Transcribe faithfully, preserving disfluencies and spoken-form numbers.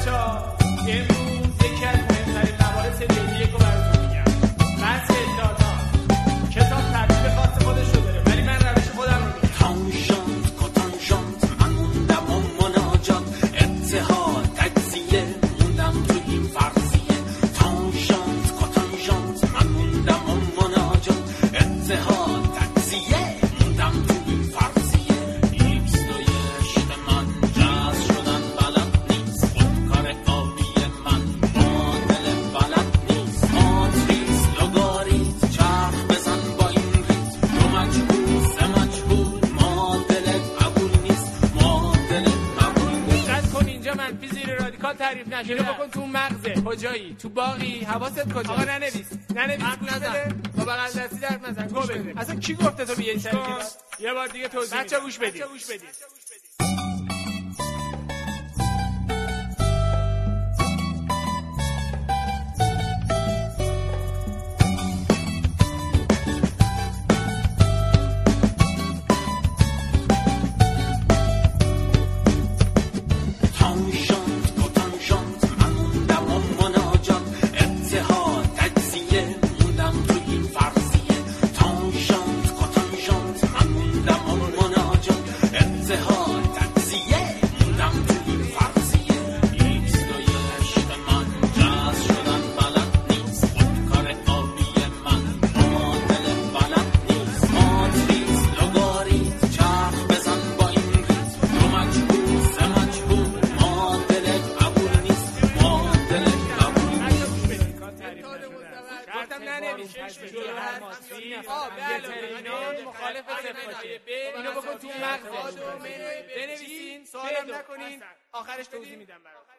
بچه‌ها امروز یکی از مهمترین مباحث علمیه رو براتون میگم. بحث اتحادات. کتاب ترتیب خاص خودش رو داره ولی من روش خودم رو میگم. تانژانت کاتانژانت من موندم و مناجات اتحاد تجزیه موندم تو این فرضیه. تانژانت کاتانژانت من موندم و مناجات اتحاد تجزیه موندم تو این فرضیه. ایکس دوی رشته من جاز شدن بلد نیست. خودکار آبی من معادل بلد نیست. ماتریس لوگاریت چرخ بزن با این ریت. دو مجهول سه مجهول معادل قبول نیست. معادل قبول نیست. دقت کن اینجا منفی زیر رادیکال تعریف نشده. اینو بکن تو مغزه. کجایی؟ تو باقی؟ حواست کجاست؟ آقا ننویس. ننویس گوش بده. با بغل دستی درد نزن. گوش بده. اصلا کی گفته تو بیای سر کلاس؟ یه بار دیگه توضیح بچه‌ها گوش بدید. گوش بدید. تانژانت کاتانژانت من موندم و مناجات اتحاد تجزیه موندم تو این فرضیه. تانژانت کاتانژانت من موندم و مناجات اتحاد تجزیه موندم تو این فرضیه. ایکس دوی رشته من جاز شدن بلد نیست. خودکار آبی من معادل بلد نیست. ماتریس لوگاریت چرخ بزن با این ریت. دو مجهول سه مجهول معادل قبول نیست. معادل قبول نیست. گفتم ننویس. جلو هر ماتریس مخالف صفر باشه. اینو بکن تو مغزه. بنویسین سوالم نکنین آخرش توضیح میدم براتون.